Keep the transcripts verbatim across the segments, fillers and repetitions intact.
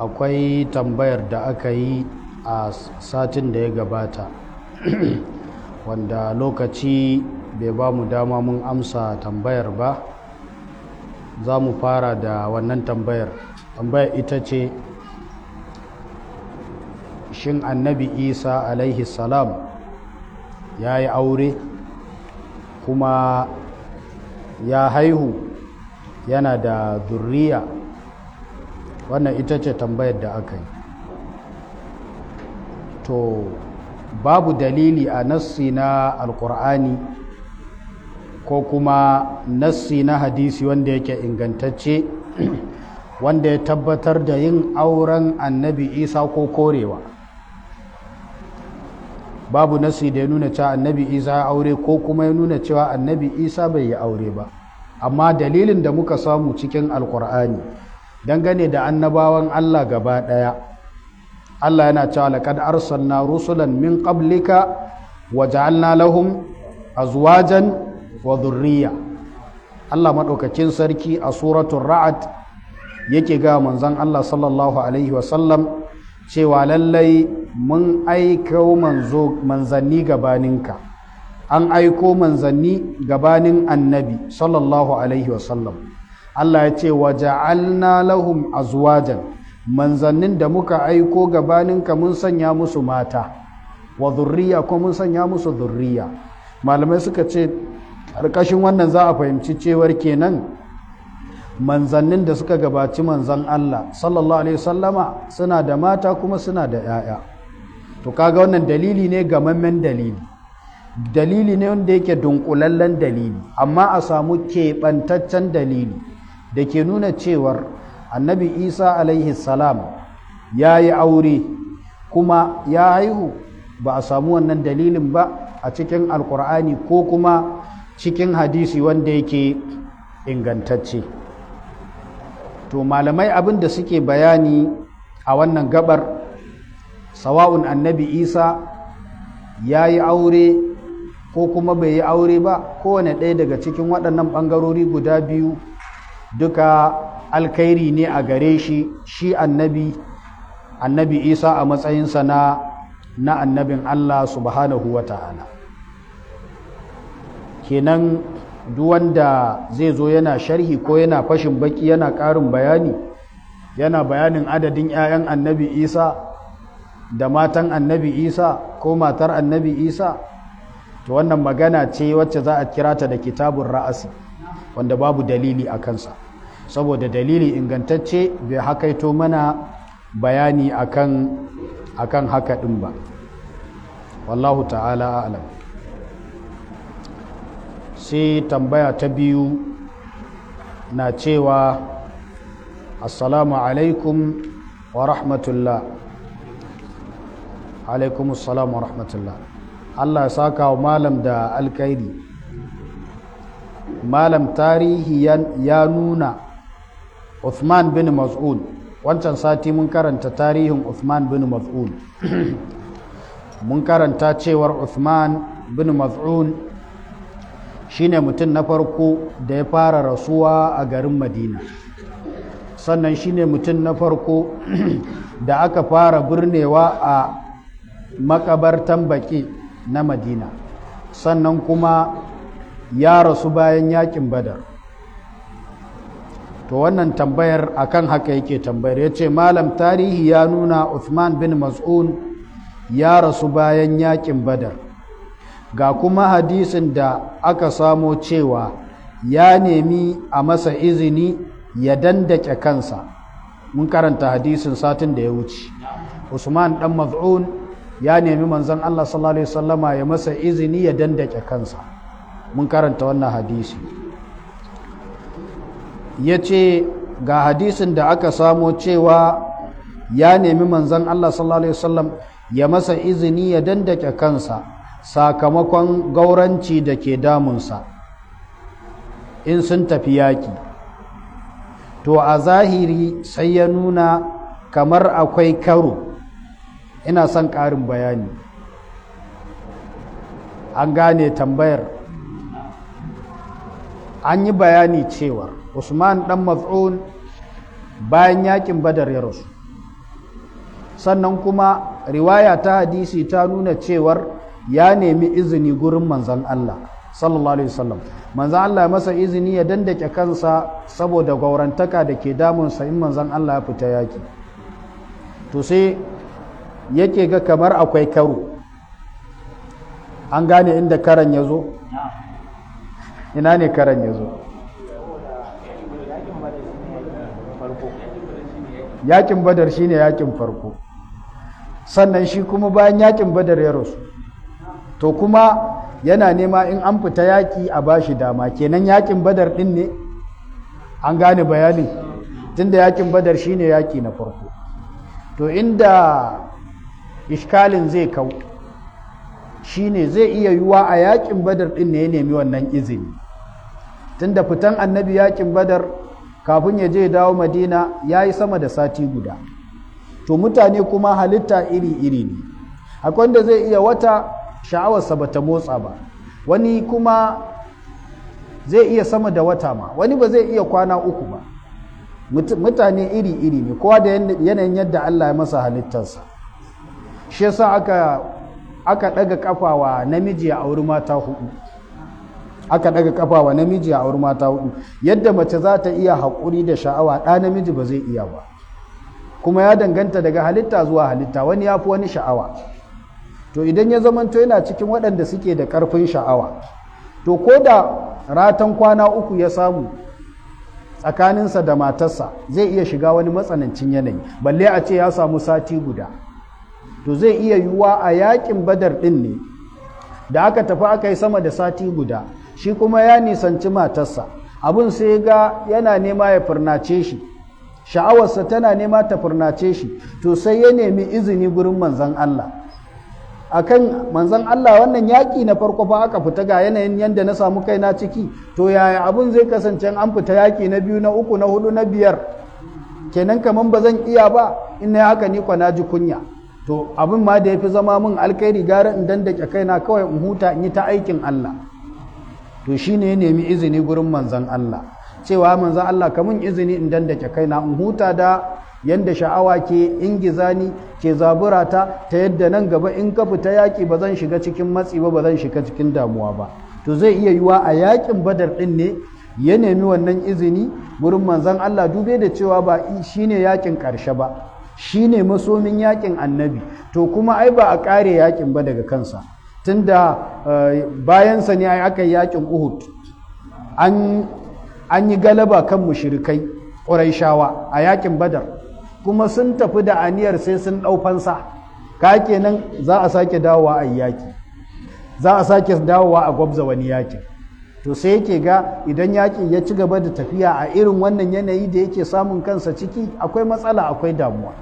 akwai tambayar da aka yi a satin da ya gabata wanda lokaci bai ba mu dama mun amsa tambayar ba. Za mu fara da wannan tambayar. Tambayar ita ce, shin annabi Isa alaihi salam ya yi aure kuma ya haihu yana da zurriya? Wannan ita ce tambayar da aka yi. To babu dalili a nassi na alkur'ani ko kuma nassi na hadisi wanda yake ingantacce wanda ya tabbatar da yin auren annabi Isa ko korewa. Babu nassi da ya nuna cewa annabi Isa ya aure ko kuma ya nuna cewa annabi Isa bai yi aure ba. Amma dalilin da muka samu cikin alkur'ani dangane da annabawan Allah gaba ɗaya, Allah yana cewa laqad arsalna rusulan min qablika wa ja'alna lahum azwajan wa dhurriyya. Allah madaukakin sarki a suratul ra'd yake ga manzon Allah sallallahu alaihi wasallam cewa lallai mun aika manzo manzanni gabaninka, an aiko manzanni gabanin annabi sallallahu alaihi wasallam. Allah ya ce wa ja'alna lahum azwajan, manzannin da muka aiko gabaninka mun sanya musu mata, wa dhurriya ko mun sanya musu dhurriya. Malamai suka ce ƙarƙashin wannan za a fahimci cewar kenan manzannin da suka gabaci manzan Allah sallallahu alaihi wasallama suna da mata kuma suna da 'ya'ya. To kaga wannan dalili ne gamammen dalili, dalili ne wanda yake dunkulallen dalili, amma a samu keɓantaccen dalili da ke nuna cewar annabi Isa alaihi salam ya yi aure kuma ya haihu, ba a samu wannan dalilin ba a cikin alkur'ani ko kuma cikin hadisi wanda yake ingantacce. To malamai abin da suke bayani a wannan gabar, sawa'un annabi Isa ya yi aure ko kuma bai yi aure ba, kowane ɗaya daga cikin waɗannan ɓangarori guda biyu duka alkhairi ne a gare shi shi annabi annabi Isa a matsayinsa na na annabin Allah subhanahu wa ta'ala. Kenan duk wanda zai zo yana sharhi ko yana fashin baki yana ƙarin bayani, yana bayanin adadin 'ya'yan annabi Isa da matan annabi Isa ko matar annabi Isa, to wannan magana ce wacce za a kira ta da kitabun ra'asi wanda babu dalili a kansa, saboda dalili ingantacce bai hakaito mana bayani akan akan haka din ba. Wallahu ta'ala a'lam. Sai tambaya ta biyu na cewa assalamu alaikum wa rahmatullah. Alaikum assalam wa rahmatullah. Allah ya saka wa malam da alkhairi. Malam, tarihi ya nuna Uthman bin Mas'ud, wancan sati mun karanta tarihin Uthman bin Mas'ud. Mun karanta cewar Uthman bin Mas'ud shine mutum na farko da ya fara rasuwa a garin Madina, sannan shine mutum na farko da aka fara birnewa a makabartan Baqi na Madina, sannan kuma ya rasu bayan yakin Badar. To wannan tambayar akan haka yake tambayar, yace malam, tarihi ya nuna Uthman bin Mas'ud ya rasu bayan yakin Badar, ga kuma hadisin da aka samo cewa ya nemi a masa izini ya dandake kansa. Mun karanta hadisin satin da ya wuce. Usman dan Mas'ud ya nemi manzon Allah sallallahu alaihi wasallama ya masa izini ya dandake kansa. Mun karanta wannan hadisi. Ya ce ga hadisin da aka samo cewa ya nemi manzon Allah sallallahu alaihi wasallam ya masa izini ya dandake kansa sakamakon gauranci da ke damunsa in sun tafi yaƙi. To a zahiri sai ya nuna kamar akwai karo. Ina son ƙarin bayani. An gane tambayar? An yi bayani cewar Usman dan Mas'ud bayan yakin Badar ya rasu, sannan kuma riwaya ta hadisi ta nuna cewar ya nemi izini gurin manzon Allah sallallahu alaihi wasallam manzon Allah ya masa izini ya dandake kansa saboda gaurantaka da ke damunsa in manzon Allah ya fita yaki to sai yake ga kamar akwai karo an gane inda karan ya zo ina ne karan ya zo yakin badar shine yakin farko sannan shi kuma bayan yakin badar ya rasu to kuma yana nema in an fita yaki a bashi dama kenan yakin badar din ne an gane bayanin tunda yakin badar shine yaki na farko to inda iskalin zai kau shine zai iya yiwuwa a yakin badar din ne ya nemi wannan izini tunda fitan annabi yakin badar kafin ya je dawo madina ya yi sama da sati guda to mutane kuma halitta iri-iri ne akwai wanda zai iya wata sha'awarsa ba ta motsa ba wani kuma zai iya sama da wata ma wani ba zai iya kwana uku ba mutane iri-iri ne kowa da yanayin yadda Allah ya masa halittarsa shi yasa aka aka daga kafa wa namiji a auri mata hudu aka daga kafa wa namiji a auri mata hudu yadda mace za ta iya haƙuri da sha'awa ɗa namiji ba zai iya ba kuma ya danganta daga halitta zuwa halitta wani ya fi wani sha'awa to idan ya zamanto yana cikin waɗanda suke da ƙarfin sha'awa to ko da ratan kwana uku ya samu tsakaninsa da matarsa zai iya shiga wani matsanancin yanayi balle a ce ya samu sati guda to zai iya yiwuwa a yakin badar ɗin ne da aka tafi aka yi sama da sati guda shi kuma ya nisanci matarsa abin sai ga yana nema ya furnace shi sha'awarsa tana nema ta furnace shi to sai ya nemi izini gurin manzon Allah akan manzon Allah wannan yaƙi na farko fa aka fita ga yanayin yanda na samu kaina ciki to yaya abin zai kasance an fita yaƙi na biyu na uku na hudu na biyar kenan kaman ba zan iya ba in na haka ni kwa na ji kunya to abin ma da ya fi zama min alkhairi gara in dandake kaina kawai in huta in yi ta aikin Allah to shine ya nemi izini gurin manzon Allah cewa manzon Allah ka mun izini in dandake kaina in huta da yanda sha'awa ke ingizani ke zaburata ta yadda nan gaba in ka fita yaki ba zan shiga cikin matsi ba ba zan shiga cikin damuwa ba to zai iya yiwa a yakin badar din ne ya nemi wannan izini gurin manzon Allah dube da cewa ba shine yakin karshe ba shine masomin yakin annabi to kuma ai ba a kare yakin ba daga kansa tunda bayansa ne ai aka yi yakin Uhud an an yi galaba kan mushrikai Qurayshawa a yakin Badar kuma sun tafi da aniyar sai sun dau fansa ka kenan za a sake dawowa a yaki za a sake dawowa a gwabza wani yaki to sai yake ga idan yakin ya ci gaba da tafiya a irin wannan yanayi da yake samun kansa ciki akwai matsala akwai damuwa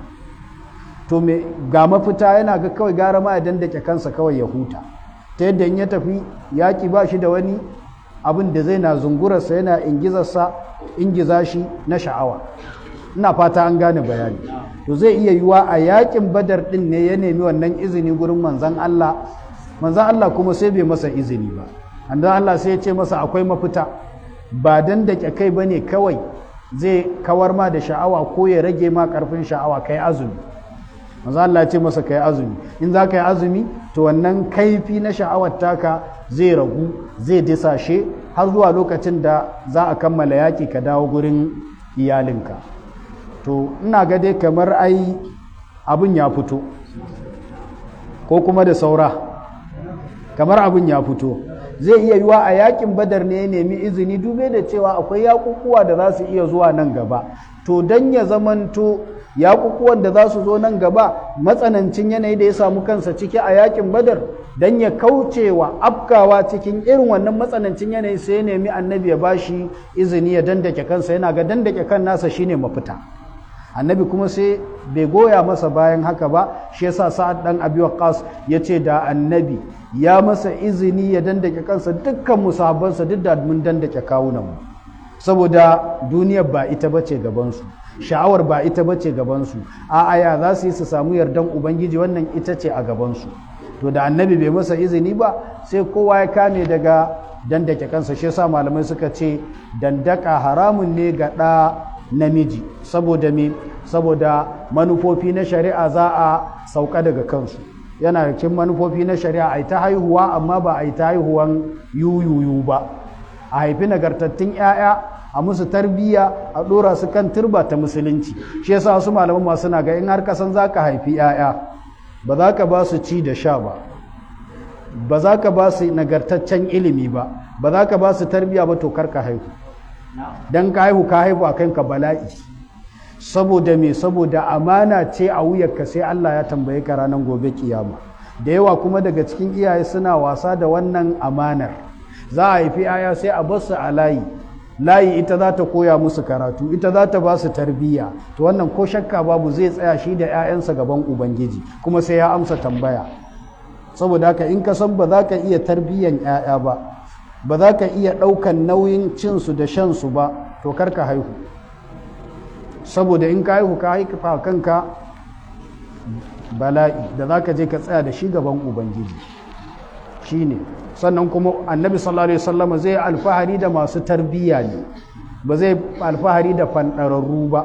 to me ga mafita yana ga kawai gara ma ya dandake kansa kawai ya huta ta yadda in ya tafi yaki ba shi da wani abin da zai na zungurarsa yana ingizarsa ingiza shi na sha'awa ina fata an gane bayani to zai iya yiwa a yakin badar din ne ya nemi wannan izini gurin manzon Allah manzon Allah kuma sai bai masa izini ba annabi Allah sai ya ce masa akwai mafita ba dan da kai bane kawai zai kawar ma da sha'awa ko ya rage ma karfin sha'awa kai azumi manzon Allah ya ce masa kai azumi in za ka yi azumi to wannan kaifi na sha'awar taka zai ragu zai disashe har zuwa lokacin da za a kammala yaki ka dawo gurin iyalinka to ina ga dai kamar ai abin ya fito ko kuma da saura kamar abin ya fito zai iya yiwa a yakin badar ne ya nemi izini dube da cewa akwai yakukuwa da za su iya zuwa nan gaba to dan ya zamanto yakukuwan da za su zo nan gaba matsanancin yanayi da ya samu kansa ciki a yakin badar dan ya kaucewa afkawa cikin irin wannan matsanancin yanayi sai ya nemi annabi ya bashi izini ya dandake kansa yana ga dandake kan nasa shine mafita annabi kuma sai bai goya masa bayan haka ba shi yasa sa'ad dan abi waqqas yace da annabi ya masa izini ya dandake kansa dukkan musahabbansa duk da mun dandake kawunan mu saboda duniyar ba ita bace gaban su sha'awar ba ita bace gaban su a aya za su yi su samu yardan ubangiji wannan ita ce a gaban su to da annabi bai masa izini ba sai kowa ya kame daga dandake kansa shi yasa malamai suka ce dandaka haramun ne ga ɗa namiji saboda me saboda manufofi na shari'a za a sauka daga kansu. Yana da cikin manufofi na shari'a a yi ta haihuwa amma ba a yi ta haihuwan yuyuyu ba, a haifi nagartattun 'ya'ya a musu tarbiyya a ɗora su kan turba ta musulunci. Shi yasa wasu malaman masu na ga in har kasan za ka haifi 'ya'ya ba za ka ba su ci da sha ba, ba za ka ba su nagartaccen ilimi ba, ba za ka ba su tarbiyya ba, to kar ka haihu. Dan ka haihu ka haihu a kanka bala'i. Saboda me? Saboda amana ce a wuyarka sai Allah ya tambaye ka ranar gobe kiyama. Da yawa kuma daga cikin iyaye suna wasa da wannan amanar. Za a haifi 'ya'ya sai a bar su a layi, layi ita za ta koya musu karatu, ita za ta ba su tarbiyya. To wannan ko shakka babu zai tsaya shi da 'ya'yansa gaban Ubangiji kuma sai ya amsa tambaya. Saboda haka in ka san ba za ka iya tarbiyyan 'ya'ya ba, ba za ka iya ɗaukan nauyin cinsu da shansu ba, to kar ka haihu. Saboda in ka haihu ka haifa kanka bala'i da za ka je ka tsaya da shi gaban Ubangiji. Shi ne. Sannan kuma annabi sallallahu alaihi wasallam zai alfahari da masu tarbiyya ne, ba zai alfahari da fanɗararru ba.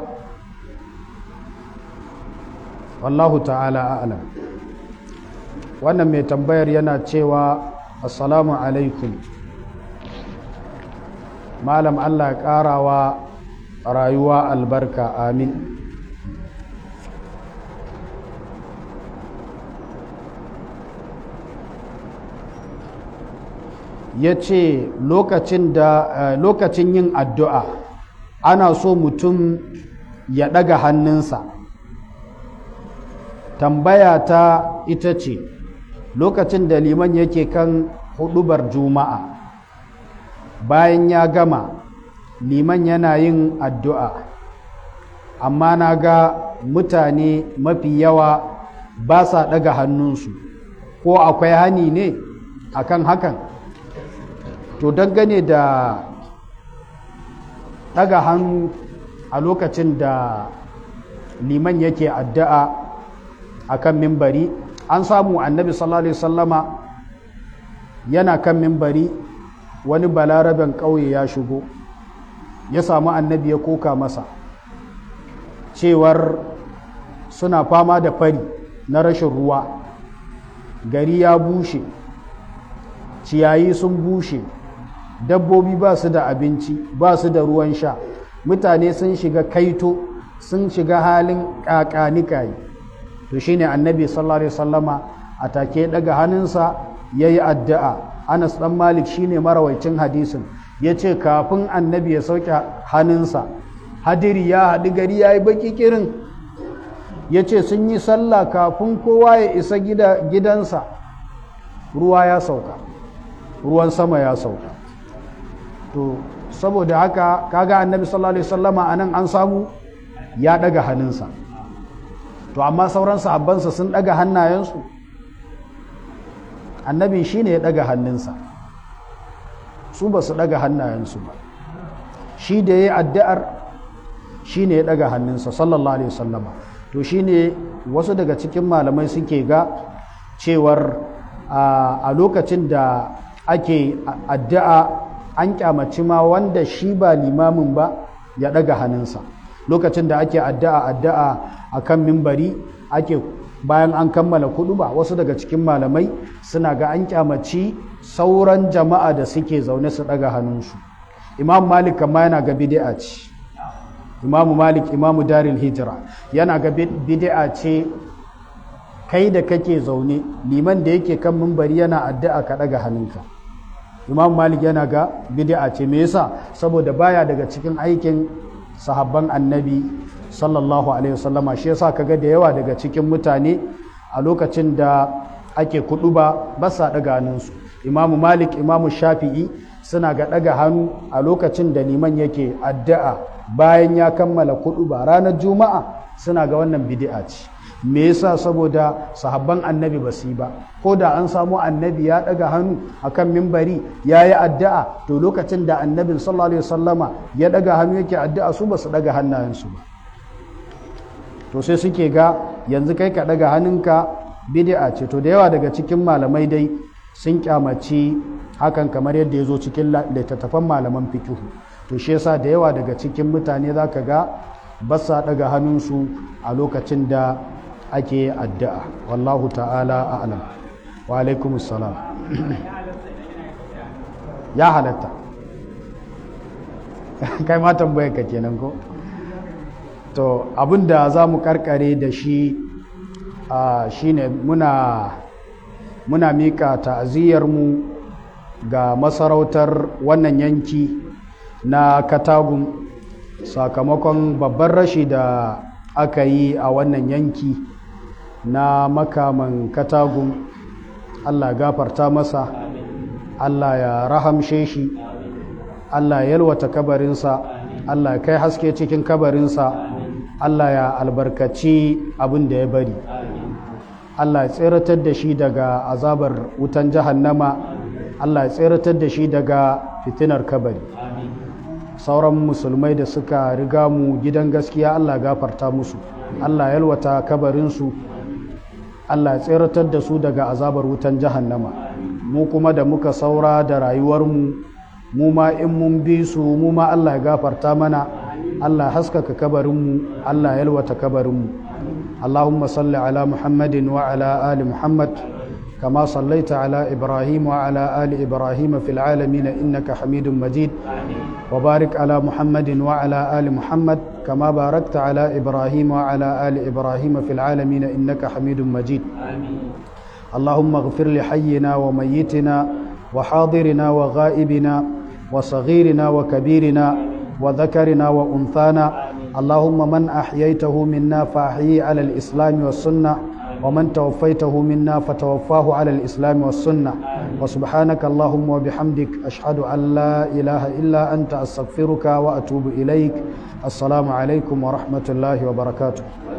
Wallahu ta'ala a'lam. Wannan mai tambayar yana cewa assalamu alaikum malam, Allah ya ƙarawa rayuwa albarka, amin. Ya ce lokacin yin addu'a ana so mutum ya ɗaga hannunsa. Tambaya ta ita ce, lokacin da liman yake kan huɗubar juma'a, bayan ya gama liman yana yin addu'a, amma na ga mutane mafi yawa ba sa ɗaga hannunsu, ko akwai hani ne akan hakan? To dangane da ɗaga hannu a lokacin da liman yake addu'a a kan mimbari, an samu annabi sallallahu alaihi wasallama yana kan mimbari, wani balaraben ƙauye ya shigo ya samu annabi ya koka masa cewar suna fama da fari na rashin ruwa, gari ya bushe, ciyayi sun bushe, dabbobi ba su da abinci, ba su da ruwan sha, mutane sun shiga kaito, sun shiga halin ƙaƙanikayi. To shine annabi sallallahu alaihi wasallama a take daga hannunsa yayi addu'a. Anas dan Malik shine marawaicin hadisin, yace kafin annabi ya sauke hannunsa hadiri ya haɗu, gari yayi baki kirin. Yace sun yi sallah kafin kowa ya isa gida gidansa ruwa ya sauka, ruwan sama ya sauka. To saboda haka kaga annabi sallallahu alaihi wasallama anan an samu ya daga hannunsa. To amma sauran sahabbansa sun daga hannayensu? Annabi shine ya daga hannunsa, su ba su daga hannayensu ba. Shi da yayi addu'ar shine ya daga hannunsa sallallahu alaihi wasallama. To shine wasu daga cikin malamai suke ga cewar a lokacin da ake addu'a an kyamaci ma wanda shi ba limamin ba ya daga hannunsa. Lokacin da ake addu'a addu'a a kan mimbari, ake bayan an kammala kuɗuba, wasu daga cikin malamai suna ga an kyamaci sauran jama'a da suke zaune su daga hannunsu. Imam Malik kama yana ga bid'a ce. Imam Malik, Imam Darul Hijra, yana ga bid'a ce kai da kake zaune, liman da yake kan mimbari yana addu'a ka daga hannunka. Imam Malik yana ga bid'a ce. Me yasa? Saboda baya daga cikin aikin sahabban annabi sallallahu alaihi wasallama. Shi yasa kaga da yawa daga cikin mutane a lokacin da ake kuduba ba sa daga hannunsu. Imam Malik, Imam Shafi'i suna ga daga hannu a lokacin da liman yake addu'a bayan ya kammala kuduba ranar juma'a, suna ga wannan bid'a ce. Me yasa? Saboda sahabban annabi ba su yi ba. Ko da an samu annabi ya daga hannu akan mimbari ya yi addu'a, to lokacin da annabin sallallahu alaihi wasallama ya daga hannu yake addu'a, su ba su daga hannayensu ba. To sai suke ga yanzu kai ka daga hannunka bid'a ce. To da yawa daga cikin malamai dai sun kyamaci hakan, kamar yadda ya zo cikin littattafan malaman fikihu. to shi yasa da yawa daga cikin mutane za ka ga ba sa daga hannunsu a lokacin da ake addu'a wallahu ta'ala a'lam wa alaikumus salam ya halatta kai ma tambayar ka kenan ko to abinda za mu karkare da shi shine muna muna mika ta'aziyarmu ga masarautar wannan yanki na Katagum sakamakon babban rashi da aka yi a wannan yanki na makaman Katagum. Allah gafarta masa, Allah ya rahamshe shi, Allah ya yalwata kabarinsa, Allah ya kai haske cikin kabarinsa, Allah ya albarkaci abin da ya bari, Allah ya tseratar da shi daga azabar wutan jahannama, Allah ya tseratar da shi daga fitinar kabari. Sauran musulmai da suka riga mu gidan gaskiya Allah gafarta musu, Allah ya yalwata kabarinsu, Allah ya tseratar da su daga azabar wutan jahannama. Mu kuma da muka saura da rayuwarmu, mu ma in mun bi su mu ma Allah ya gafarta mana, Allah ya haskaka kabarinmu, Allah ya yalwata kabarinmu. Allahumma salli ala Muhammadin wa ala ali Muhammad kama sallaita ala Ibrahim wa ala ali Ibrahim fil alamin innaka Hamidum Majid. Wa barik ala Muhammadin wa ala ali Muhammad kama barakta ala Ibrahim wa ala ali Ibrahim fil alamin innaka Hamidum Majid. اللهم اغفر لحينا وميتنا وحاضرنا وغائبنا وصغيرنا وكبيرنا وذكرنا وأنثانا. اللهم من أحييته منا فأحييه على الإسلام والسنة ومن توفيته منا فتوفاه على الإسلام والسنة. وسبحانك اللهم وبحمدك أشهد أن لا إله إلا أنت أستغفرك وأتوب إليك. السلام عليكم ورحمة الله وبركاته.